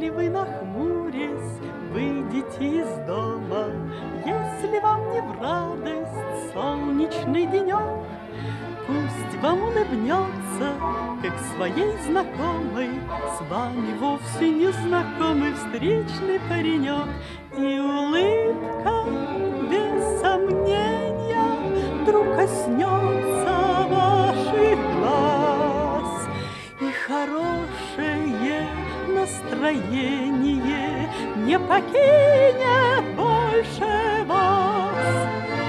вы, нахмурясь, выйдете из дома, если вам не в радость солнечный денек, пусть вам улыбнется, как своей знакомой, с вами вовсе незнакомый встречный паренек. И улыбка, без сомнения, вдруг коснется ваших глаз, и хорошее настроение не покинет больше вас.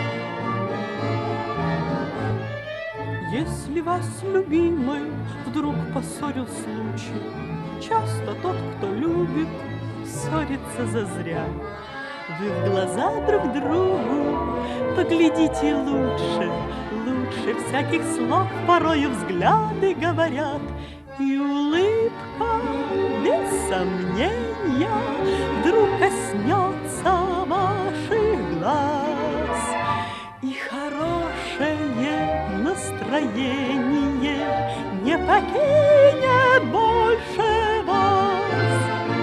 Если вас, любимый, вдруг поссорил случай, часто тот, кто любит, ссорится зазря. Вы в глаза друг другу поглядите лучше, лучше всяких слов порою взгляды говорят. И улыбка, без сомнения, вдруг коснется ваших глаз, и хорошее настроение не покинет больше вас.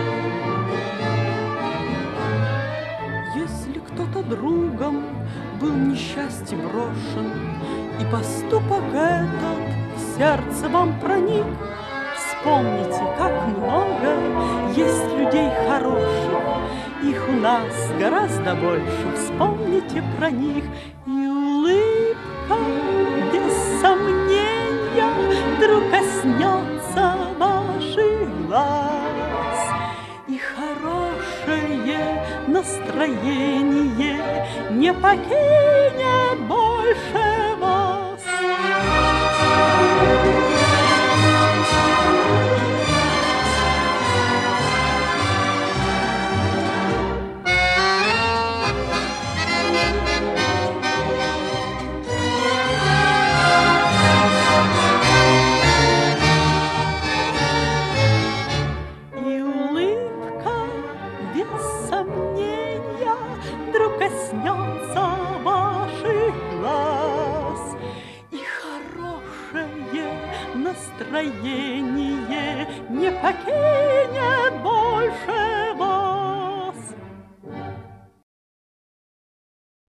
Если кто-то другом был несчастье брошен, и поступок этот в сердце вам проник, вспомните, как много есть людей хороших, их у нас гораздо больше, вспомните про них. И улыбка, без сомнения, вдруг коснется ваших глаз, и хорошее настроение не покинет больше вас. Вдруг коснется ваших глаз, и хорошее настроение не покинет больше вас.